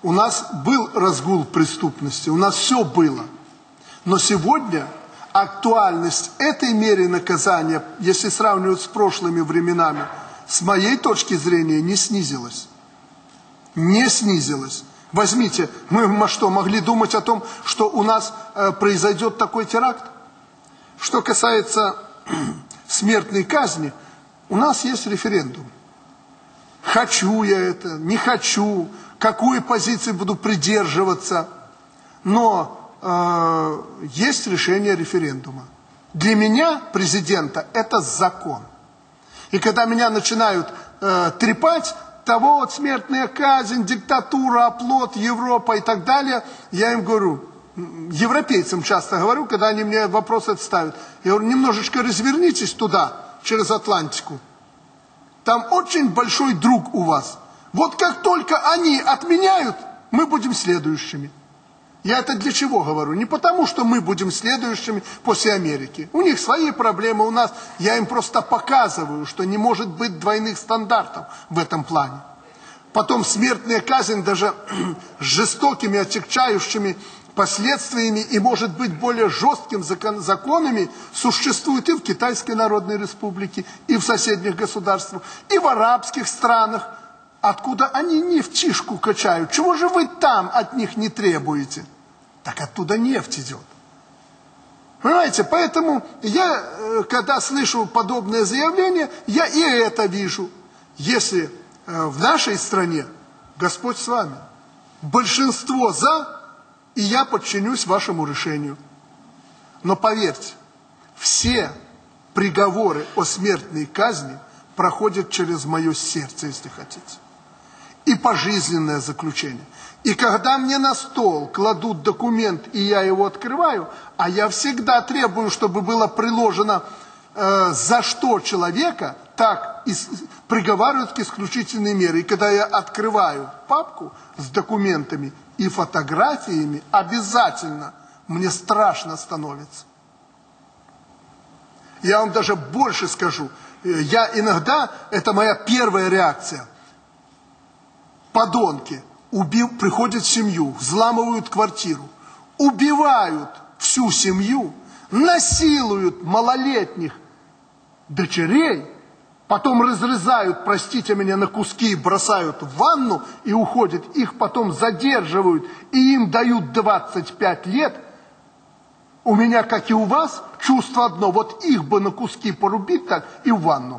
У нас был разгул преступности, у нас все было. Но сегодня актуальность этой меры наказания, если сравнивать с прошлыми временами, с моей точки зрения, не снизилась. Не снизилась. Возьмите, мы что, могли думать о том, что у нас произойдет такой теракт? Что касается смертной казни, у нас есть референдум. Хочу я это, не хочу, какую позицию буду придерживаться. Но есть решение референдума. Для меня, президента, это закон. И когда меня начинают трепать, того вот смертная казнь, диктатура, оплот, Европа и так далее, я им говорю, европейцам часто говорю, когда они мне вопрос этот ставят, я говорю, немножечко развернитесь туда, через Атлантику. Там очень большой друг у вас. Вот как только они отменяют, мы будем следующими. Я это для чего говорю? Не потому, что мы будем следующими после Америки. У них свои проблемы, у нас. Я им просто показываю, что не может быть двойных стандартов в этом плане. Потом смертная казнь даже с жестокими, отягчающими последствиями и, может быть, более жесткими законами существует и в Китайской Народной Республике, и в соседних государствах, и в арабских странах, откуда они нефтишку качают. Чего же вы там от них не требуете? Так оттуда нефть идет. Понимаете, поэтому я, когда слышу подобное заявление, я и это вижу. Если в нашей стране Господь с вами, большинство за, и я подчинюсь вашему решению. Но поверьте, все приговоры о смертной казни проходят через мое сердце, если хотите. И пожизненное заключение. И когда мне на стол кладут документ, и я его открываю, а я всегда требую, чтобы было приложено, за что человека, так и приговаривают к исключительной мере. И когда я открываю папку с документами и фотографиями, обязательно мне страшно становится. Я вам даже больше скажу. Я иногда, это моя первая реакция. Подонки приходят в семью, взламывают квартиру, убивают всю семью, насилуют малолетних дочерей, потом разрезают, простите меня, на куски и бросают в ванну и уходят, их потом задерживают и им дают 25 лет. У меня, как и у вас, чувство одно, вот их бы на куски порубить так и в ванну.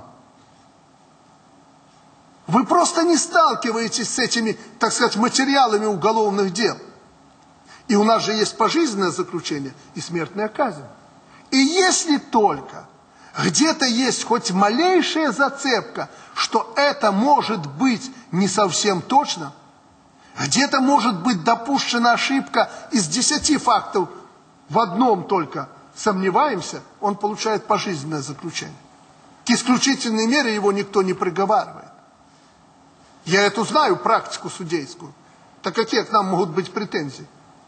Вы просто не сталкиваетесь с этими, так сказать, материалами уголовных дел. И у нас же есть пожизненное заключение и смертная казнь. И если только где-то есть хоть малейшая зацепка, что это может быть не совсем точно, где-то может быть допущена ошибка из 10 фактов, в одном только сомневаемся, он получает пожизненное заключение. К исключительной мере его никто не приговаривает. Я эту знаю, практику судейскую. Так какие к нам могут быть претензии?